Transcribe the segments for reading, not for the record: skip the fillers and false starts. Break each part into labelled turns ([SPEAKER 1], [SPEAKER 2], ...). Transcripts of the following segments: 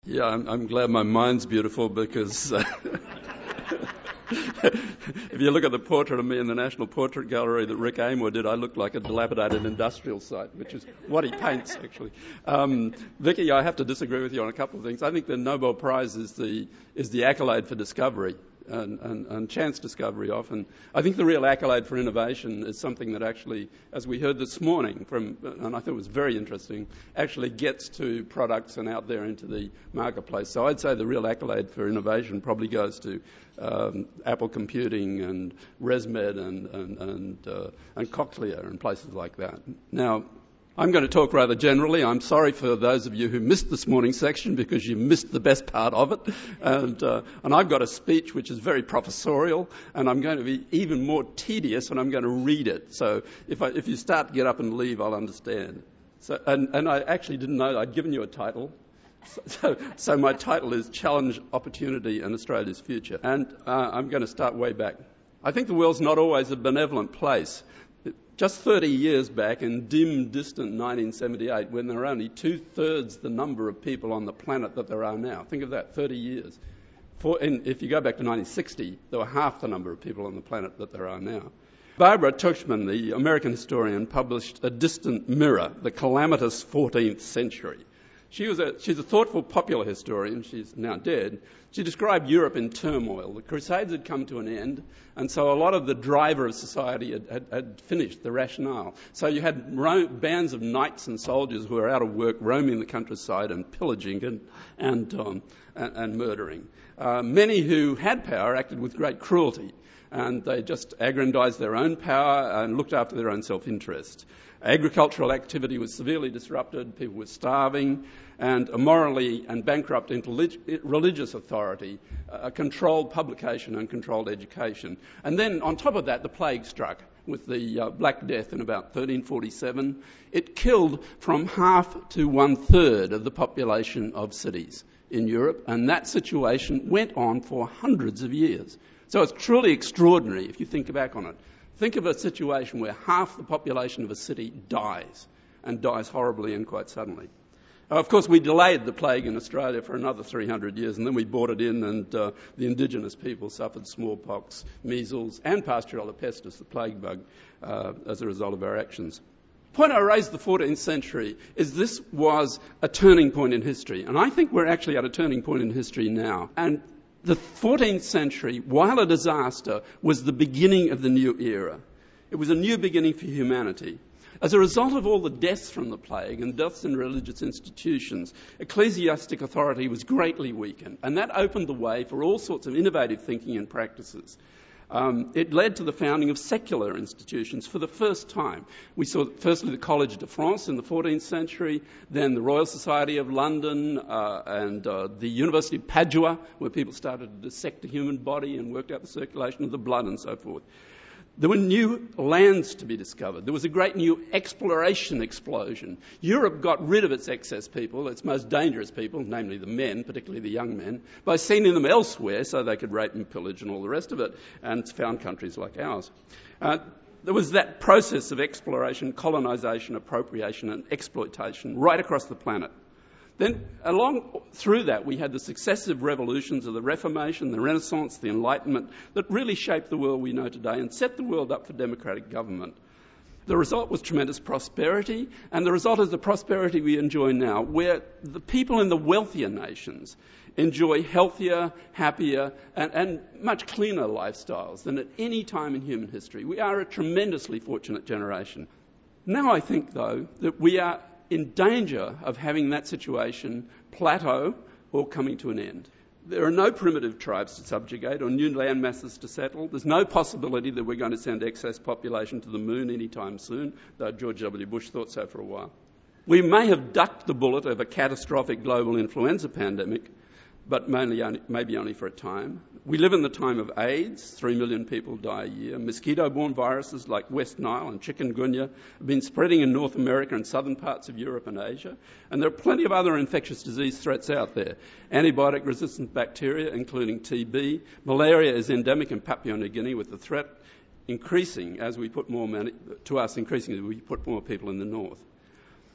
[SPEAKER 1] Yeah, I'm glad my mind's beautiful because if you look at the portrait of me in the National Portrait Gallery that Rick Amor did, I look like a dilapidated industrial site, which is what he paints, actually. Vicky, I have to disagree with you on a couple of things. I think the Nobel Prize is the accolade for discovery and chance discovery often. I think the real accolade for innovation is something that actually, as we heard this morning, and I thought it was very interesting, actually gets to products and out there into the marketplace. So I'd say the real accolade for innovation probably goes to Apple Computing and ResMed and Cochlear and places like that. Now, I'm going to talk rather generally. I'm sorry for those of you who missed this morning's section because you missed the best part of it. And I've got a speech which is very professorial, and I'm going to be even more tedious, and I'm going to read it. So if you start to get up and leave, I'll understand. So, and I actually didn't know I'd given you a title. So my title is Challenge, Opportunity and Australia's Future. And I'm going to start way back. I think the world's not always a benevolent place. Just 30 years back, in dim, distant 1978, when there were only 2/3 the number of people on the planet that there are now. Think of that, 30 years. If you go back to 1960, there were half the number of people on the planet that there are now. Barbara Tuchman, the American historian, published A Distant Mirror, The Calamitous 14th Century. She's a thoughtful popular historian. She's now dead. She described Europe in turmoil. The Crusades had come to an end, and so a lot of the driver of society had finished, the rationale. So you had bands of knights and soldiers who were out of work, roaming the countryside and pillaging and murdering. Many who had power acted with great cruelty, and they just aggrandized their own power and looked after their own self-interest. Agricultural activity was severely disrupted, people were starving, and immorally and bankrupt religious authority controlled publication and controlled education. And then on top of that, the plague struck with the Black Death in about 1347. It killed from half to 1/3 of the population of cities in Europe, and that situation went on for hundreds of years. So it's truly extraordinary if you think back on it. Think of a situation where half the population of a city dies, and dies horribly and quite suddenly. Of course, we delayed the plague in Australia for another 300 years, and then we brought it in, and the indigenous people suffered smallpox, measles, and Pasteurella pestis, the plague bug, as a result of our actions. The point I raised the 14th century is this was a turning point in history, and I think we're actually at a turning point in history now. And the 14th century, while a disaster, was the beginning of the new era. It was a new beginning for humanity. As a result of all the deaths from the plague and deaths in religious institutions, ecclesiastic authority was greatly weakened, and that opened the way for all sorts of innovative thinking and practices. It led to the founding of secular institutions for the first time. We saw firstly the Collège de France in the 14th century, then the Royal Society of London and the University of Padua, where people started to dissect the human body and worked out the circulation of the blood and so forth. There were new lands to be discovered. There was a great new exploration explosion. Europe got rid of its excess people, its most dangerous people, namely the men, particularly the young men, by sending them elsewhere so they could rape and pillage and all the rest of it, and found countries like ours. There was that process of exploration, colonisation, appropriation and exploitation right across the planet. Then along through that, we had the successive revolutions of the Reformation, the Renaissance, the Enlightenment, that really shaped the world we know today and set the world up for democratic government. The result was tremendous prosperity, and the result is the prosperity we enjoy now, where the people in the wealthier nations enjoy healthier, happier, and much cleaner lifestyles than at any time in human history. We are a tremendously fortunate generation. Now I think, though, that we are in danger of having that situation plateau or coming to an end. There are no primitive tribes to subjugate or new land masses to settle. There's no possibility that we're going to send excess population to the moon anytime soon, though George W. Bush thought so for a while. We may have ducked the bullet of a catastrophic global influenza pandemic, but maybe only for a time. We live in the time of AIDS. 3 million people die a year. Mosquito-borne viruses like West Nile and chikungunya have been spreading in North America and southern parts of Europe and Asia. And there are plenty of other infectious disease threats out there. Antibiotic-resistant bacteria, including TB. Malaria is endemic in Papua New Guinea, with the threat increasing as we put more money to us, increasing as we put more people in the north.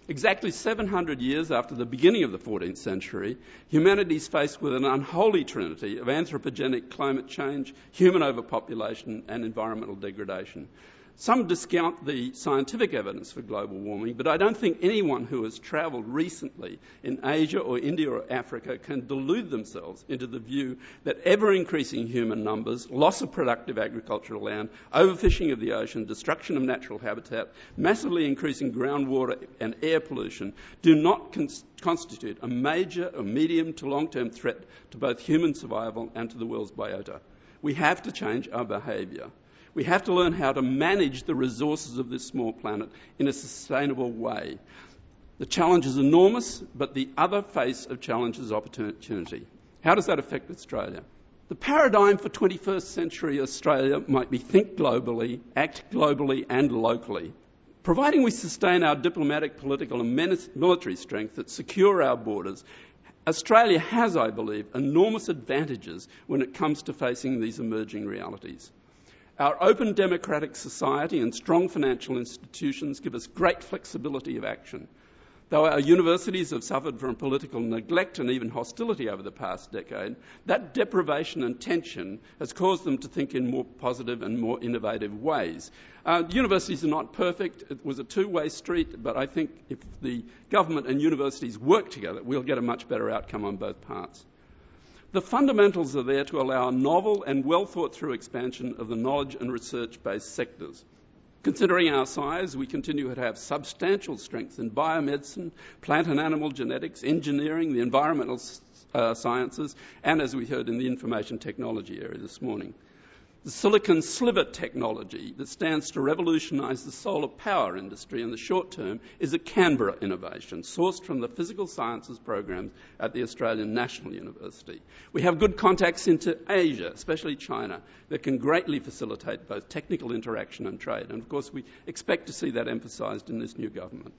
[SPEAKER 1] Exactly 700 years after the beginning of the 14th century, humanity is faced with an unholy trinity of anthropogenic climate change, human overpopulation, and environmental degradation. Some discount the scientific evidence for global warming, but I don't think anyone who has travelled recently in Asia or India or Africa can delude themselves into the view that ever-increasing human numbers, loss of productive agricultural land, overfishing of the ocean, destruction of natural habitat, massively increasing groundwater and air pollution do not constitute a major or medium to long-term threat to both human survival and to the world's biota. We have to change our behaviour. We have to learn how to manage the resources of this small planet in a sustainable way. The challenge is enormous, but the other face of challenge is opportunity. How does that affect Australia? The paradigm for 21st century Australia might be think globally, act globally and locally. Providing we sustain our diplomatic, political and military strength that secure our borders, Australia has, I believe, enormous advantages when it comes to facing these emerging realities. Our open democratic society and strong financial institutions give us great flexibility of action. Though our universities have suffered from political neglect and even hostility over the past decade, that deprivation and tension has caused them to think in more positive and more innovative ways. Universities are not perfect. It was a two-way street, but I think if the government and universities work together, we'll get a much better outcome on both parts. The fundamentals are there to allow a novel and well-thought-through expansion of the knowledge and research-based sectors. Considering our size, we continue to have substantial strengths in biomedicine, plant and animal genetics, engineering, the environmental sciences, and, as we heard, in the information technology area this morning. The silicon sliver technology that stands to revolutionise the solar power industry in the short term is a Canberra innovation sourced from the physical sciences programs at the Australian National University. We have good contacts into Asia, especially China, that can greatly facilitate both technical interaction and trade. And of course, we expect to see that emphasised in this new government.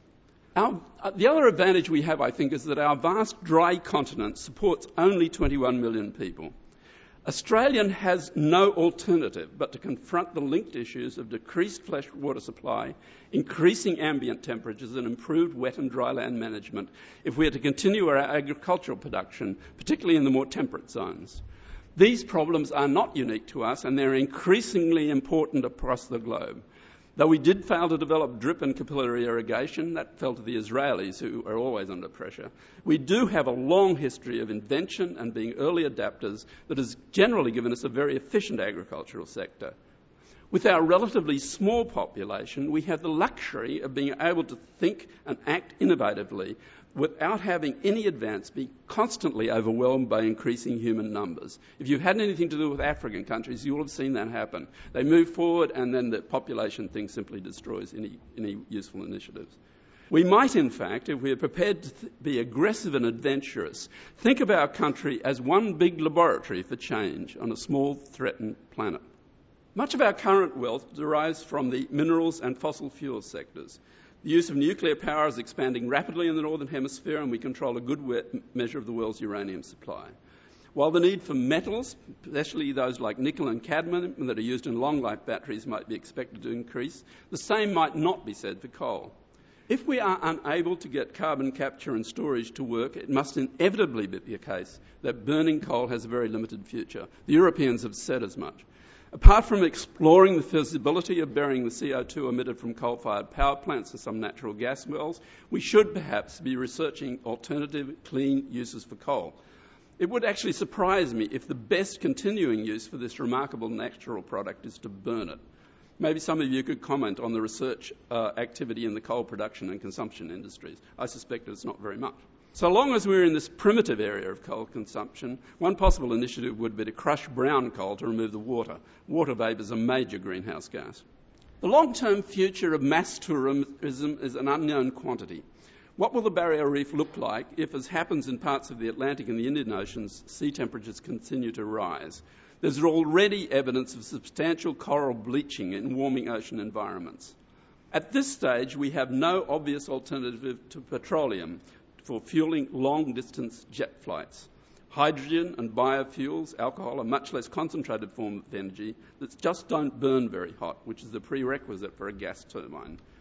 [SPEAKER 1] The other advantage we have, I think, is that our vast dry continent supports only 21 million people. Australia has no alternative but to confront the linked issues of decreased fresh water supply, increasing ambient temperatures and improved wet and dry land management if we are to continue our agricultural production, particularly in the more temperate zones. These problems are not unique to us and they're increasingly important across the globe. Though we did fail to develop drip and capillary irrigation, that fell to the Israelis, who are always under pressure. We do have a long history of invention and being early adapters that has generally given us a very efficient agricultural sector. With our relatively small population, we have the luxury of being able to think and act innovatively without having any advance be constantly overwhelmed by increasing human numbers. If you've had anything to do with African countries, you will have seen that happen. They move forward and then the population thing simply destroys any useful initiatives. We might, in fact, if we are prepared to be aggressive and adventurous, think of our country as one big laboratory for change on a small, threatened planet. Much of our current wealth derives from the minerals and fossil fuel sectors. The use of nuclear power is expanding rapidly in the Northern Hemisphere, and we control a good measure of the world's uranium supply. While the need for metals, especially those like nickel and cadmium that are used in long-life batteries, might be expected to increase, the same might not be said for coal. If we are unable to get carbon capture and storage to work, it must inevitably be the case that burning coal has a very limited future. The Europeans have said as much. Apart from exploring the feasibility of burying the CO2 emitted from coal-fired power plants and some natural gas wells, we should perhaps be researching alternative clean uses for coal. It would actually surprise me if the best continuing use for this remarkable natural product is to burn it. Maybe some of you could comment on the research activity in the coal production and consumption industries. I suspect it's not very much. So long as we're in this primitive area of coal consumption, one possible initiative would be to crush brown coal to remove the water. Water vapour is a major greenhouse gas. The long-term future of mass tourism is an unknown quantity. What will the Barrier Reef look like if, as happens in parts of the Atlantic and the Indian Oceans, sea temperatures continue to rise? There's already evidence of substantial coral bleaching in warming ocean environments. At this stage, we have no obvious alternative to petroleum for fueling long-distance jet flights. Hydrogen and biofuels, alcohol, are much less concentrated form of energy that just don't burn very hot, which is the prerequisite for a gas turbine.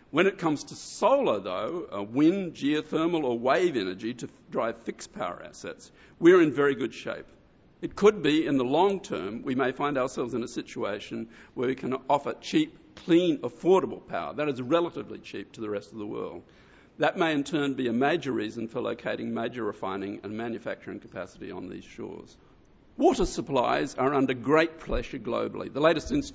[SPEAKER 1] When it comes to solar, though, wind, geothermal or wave energy to drive fixed power assets, we're in very good shape. It could be in the long term we may find ourselves in a situation where we can offer cheap, clean, affordable power that is relatively cheap to the rest of the world. That may in turn be a major reason for locating major refining and manufacturing capacity on these shores. Water supplies are under great pressure globally. The latest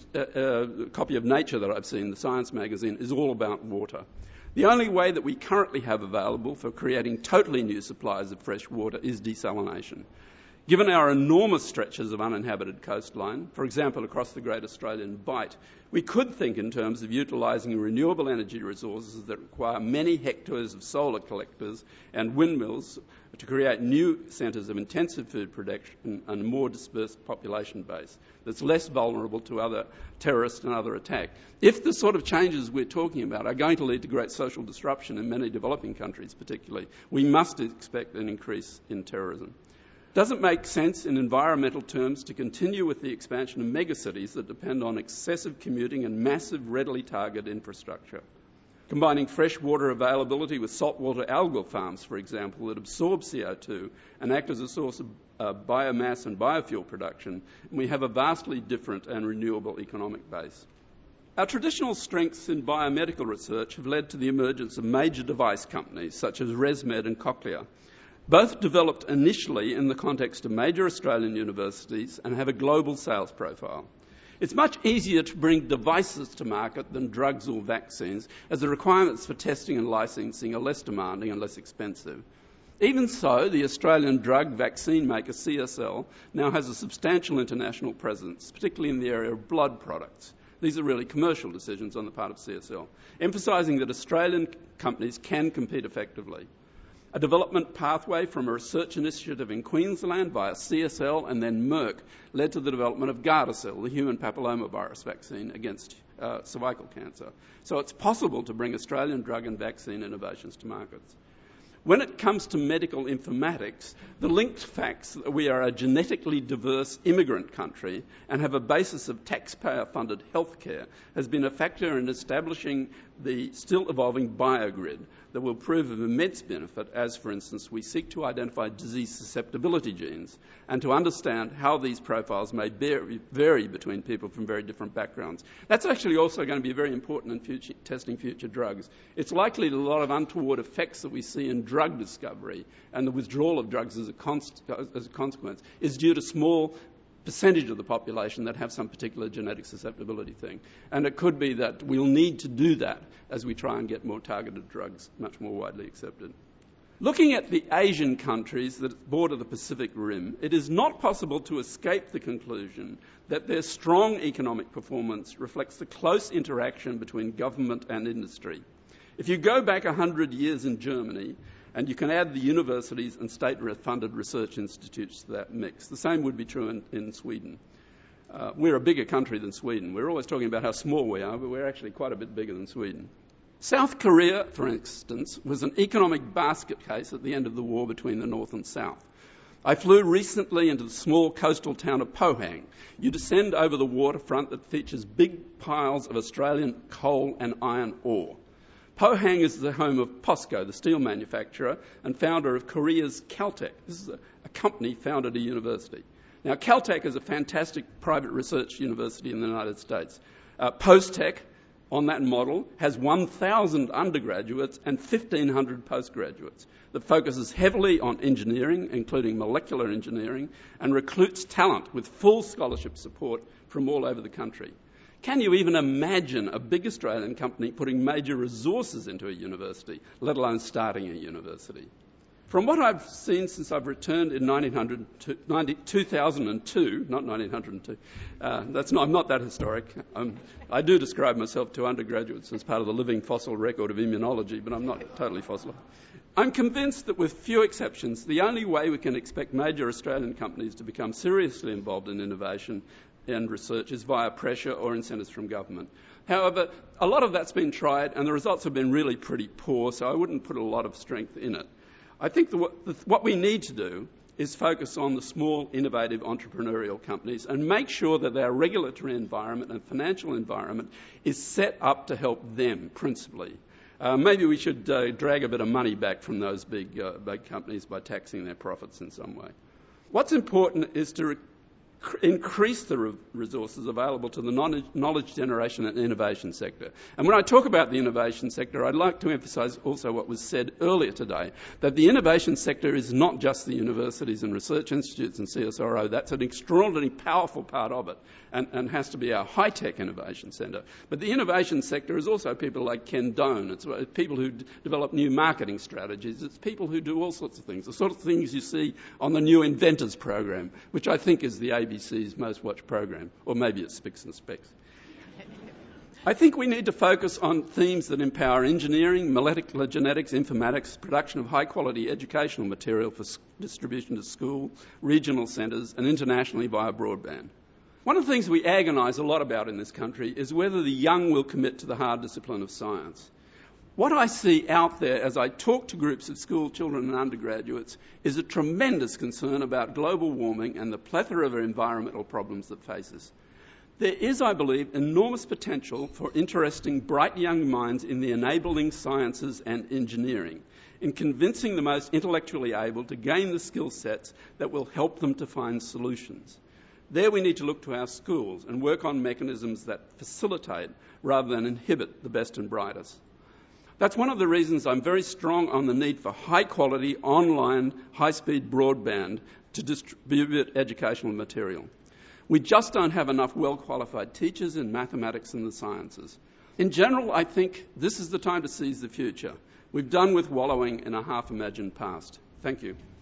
[SPEAKER 1] copy of Nature that I've seen, the Science magazine, is all about water. The only way that we currently have available for creating totally new supplies of fresh water is desalination. Given our enormous stretches of uninhabited coastline, for example across the Great Australian Bight, we could think in terms of utilising renewable energy resources that require many hectares of solar collectors and windmills to create new centres of intensive food production and a more dispersed population base that's less vulnerable to other terrorist and other attack. If the sort of changes we're talking about are going to lead to great social disruption in many developing countries particularly, we must expect an increase in terrorism. Does it make sense in environmental terms to continue with the expansion of megacities that depend on excessive commuting and massive readily targeted infrastructure? Combining freshwater availability with saltwater algal farms, for example, that absorb CO2 and act as a source of biomass and biofuel production, and we have a vastly different and renewable economic base. Our traditional strengths in biomedical research have led to the emergence of major device companies such as ResMed and Cochlear. Both developed initially in the context of major Australian universities and have a global sales profile. It's much easier to bring devices to market than drugs or vaccines, as the requirements for testing and licensing are less demanding and less expensive. Even so, the Australian drug vaccine maker CSL now has a substantial international presence, particularly in the area of blood products. These are really commercial decisions on the part of CSL, emphasising that Australian companies can compete effectively. A development pathway from a research initiative in Queensland via CSL and then Merck led to the development of Gardasil, the human papillomavirus vaccine against cervical cancer. So it's possible to bring Australian drug and vaccine innovations to markets. When it comes to medical informatics, the linked facts that we are a genetically diverse immigrant country and have a basis of taxpayer-funded healthcare has been a factor in establishing the still evolving biogrid that will prove of immense benefit as, for instance, we seek to identify disease susceptibility genes and to understand how these profiles may vary between people from very different backgrounds. That's actually also going to be very important in testing future drugs. It's likely that a lot of untoward effects that we see in drug discovery and the withdrawal of drugs as a consequence is due to small percentage of the population that have some particular genetic susceptibility thing. And it could be that we'll need to do that as we try and get more targeted drugs much more widely accepted. Looking at the Asian countries that border the Pacific Rim, it is not possible to escape the conclusion that their strong economic performance reflects the close interaction between government and industry. If you go back 100 years in Germany, and you can add the universities and state-funded research institutes to that mix. The same would be true in Sweden. We're a bigger country than Sweden. We're always talking about how small we are, but we're actually quite a bit bigger than Sweden. South Korea, for instance, was an economic basket case at the end of the war between the North and South. I flew recently into the small coastal town of Pohang. You descend over the waterfront that features big piles of Australian coal and iron ore. Pohang is the home of POSCO, the steel manufacturer and founder of Korea's Caltech. This is a company founded a university. Now, Caltech is a fantastic private research university in the United States. Postech, on that model, has 1,000 undergraduates and 1,500 postgraduates that focuses heavily on engineering, including molecular engineering, and recruits talent with full scholarship support from all over the country. Can you even imagine a big Australian company putting major resources into a university, let alone starting a university? From what I've seen since I've returned in 2002, not 1902, I'm not that historic. I do describe myself to undergraduates as part of the living fossil record of immunology, but I'm not totally fossil. I'm convinced that with few exceptions, the only way we can expect major Australian companies to become seriously involved in innovation and research is via pressure or incentives from government. However, a lot of that's been tried and the results have been really pretty poor, so I wouldn't put a lot of strength in it. I think what we need to do is focus on the small, innovative entrepreneurial companies and make sure that their regulatory environment and financial environment is set up to help them principally. Maybe we should drag a bit of money back from those big companies by taxing their profits in some way. What's important is to increase the resources available to the knowledge generation and innovation sector. And when I talk about the innovation sector, I'd like to emphasise also what was said earlier today, that the innovation sector is not just the universities and research institutes and CSIRO. That's an extraordinarily powerful part of it and has to be our high-tech innovation centre. But the innovation sector is also people like Ken Doan. It's people who develop new marketing strategies. It's people who do all sorts of things, the sort of things you see on the New Inventors program, which I think is the ABC's most watched program, or maybe it's Spicks and Specks. I think we need to focus on themes that empower engineering, molecular genetics, informatics, production of high-quality educational material for distribution to school, regional centres, and internationally via broadband. One of the things we agonise a lot about in this country is whether the young will commit to the hard discipline of science. What I see out there as I talk to groups of school children and undergraduates is a tremendous concern about global warming and the plethora of environmental problems that face us. There is, I believe, enormous potential for interesting, bright young minds in the enabling sciences and engineering, in convincing the most intellectually able to gain the skill sets that will help them to find solutions. There we need to look to our schools and work on mechanisms that facilitate rather than inhibit the best and brightest. That's one of the reasons I'm very strong on the need for high-quality, online, high-speed broadband to distribute educational material. We just don't have enough well-qualified teachers in mathematics and the sciences. In general, I think this is the time to seize the future. We've done with wallowing in a half-imagined past. Thank you.